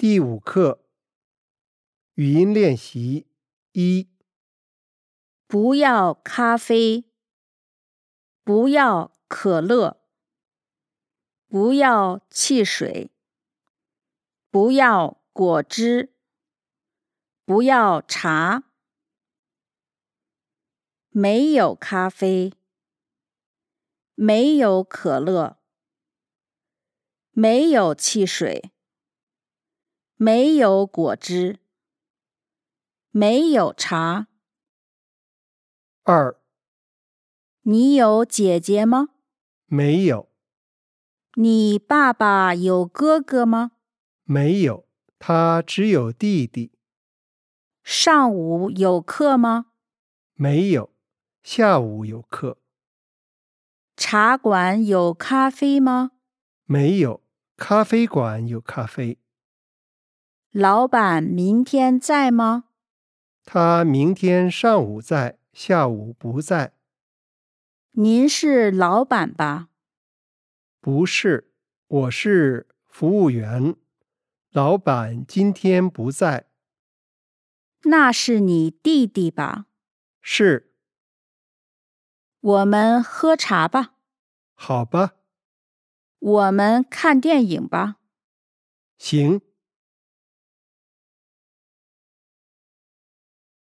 第5课语音练习1。 不要咖啡，不要可乐，不要汽水，不要果汁，不要茶。没有咖啡，没有可乐，没有汽水，没有果汁，没有茶。 2。 你有姐姐吗？ 没有， 你爸爸有哥哥吗？ 没有，他只有弟弟。 上午有课吗？ 没有，下午有课。 茶馆有咖啡吗？ 没有，咖啡馆有咖啡。 老板明天在吗？ 他明天上午在，下午不在。 您是老板吧？ 不是，我是服务员。老板今天不在。 那是你弟弟吧？ 是。 我们喝茶吧。 好吧。 我们看电影吧。 行。